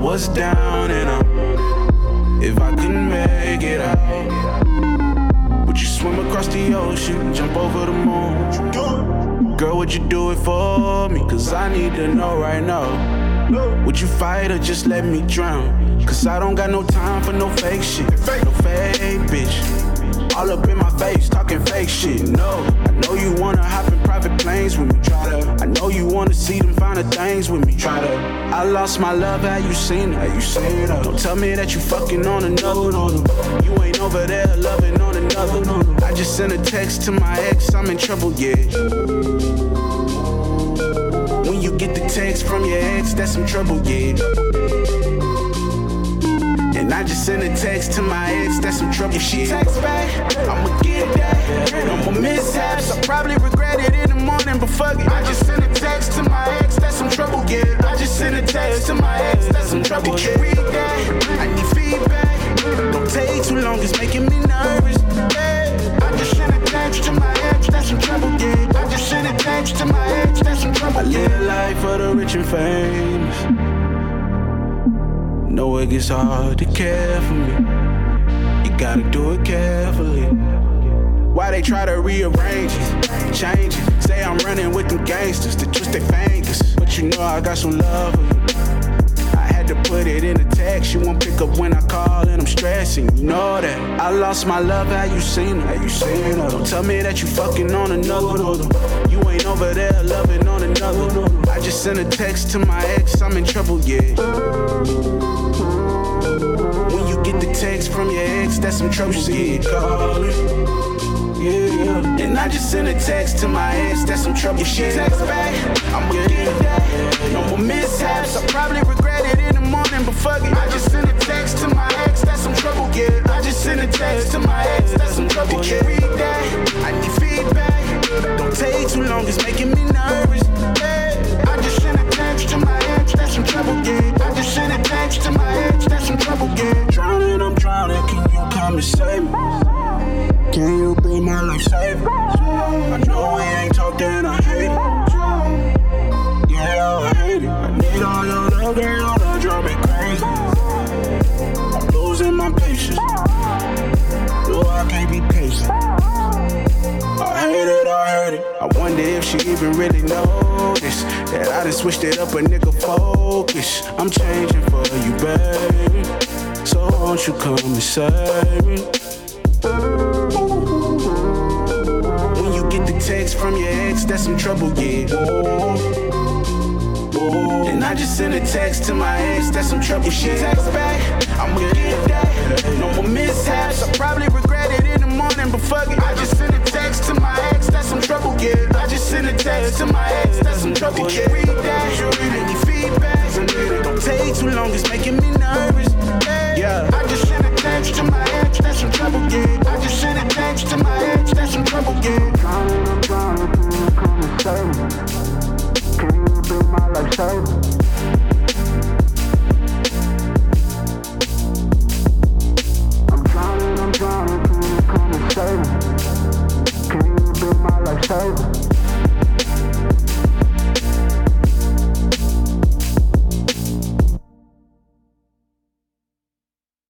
was down and out. If I couldn't make it out, would you swim across the ocean, jump over the moon? Girl, would you do it for me? Cause I need to know right now. Would you fight or just let me drown? Cause I don't got no time for no fake shit. No fake bitch. All up in my face, talking fake shit. No, I know you wanna hop in private planes with me. I know you wanna see them finer things with me. I lost my love, have you seen it? Don't tell me that you fucking on another. You ain't over there loving on another. I just sent a text to my ex, I'm in trouble, yeah. When you get the text from your ex, that's some trouble, yeah. And I just sent a text to my ex, that's some trouble. If she texts back, I'ma get that. No more mishaps, I probably regret it in the morning, but fuck it. I just sent a text to my ex, that's some trouble, yeah. I just sent a text to my ex, that's some trouble, yeah. Read that, I need feedback. Don't take too long, it's making me nervous, yeah. I just sent a text to my ex, that's some trouble, yeah. I just sent a text to my ex, that's some trouble, yeah. I live a life for the rich and famous. Know it gets hard to care for me. You gotta do it carefully. Why they try to rearrange it, change it? Say I'm running with them gangsters to twist their fingers. But you know I got some love for you. I had to put it in a text. You won't pick up when I call and I'm stressing. You know that. I lost my love, have you seen her? Don't tell me that you fucking on another. You ain't over there loving on another. I just sent a text to my ex, I'm in trouble, yeah. When you get the text from your ex, that's some trouble, yeah. Yeah. And I just sent a text to my ex, that's some trouble. If she texts back, I'ma get that. No more mishaps, I probably regret it in the morning, but fuck it. I just sent a text to my ex, that's some trouble, yeah. I just sent a text to my ex, that's some trouble, yeah. Read that, I need feedback. Don't take too long, it's making me nervous, yeah. I just sent a text to my ex, that's some trouble, yeah. I just sent a text to my ex, that's some trouble, yeah. Drowning, I'm drowning, can you come and save me? Can you be my lifesaver? I know we ain't talking, I hate it. Yeah, I hate it. I need all your love, girl, that drive me crazy. I'm losing my patience. No, I can't be patient. I hate it, I hate it. I wonder if she even really noticed that I done switched it up, a nigga focus. I'm changing for you, baby. So won't you come and save me? When you get the text from your ex, that's some trouble, yeah. And I just sent a text to my ex, that's some trouble. If she texts back, I'ma get that. No more mishaps, I probably regret it in the morning, but fuck it. I just sent a text to my ex, that's some trouble, yeah. I just sent a text to my ex, that's some trouble, yeah. Read that, I need feedback. Don't take too long, it's making me nervous, yeah. I just sent a text to my ex, that's some trouble, yeah. I just sent a text to my ex, that's some trouble, yeah. I'm drowning, can you come and save me? Can you be my lifesaver?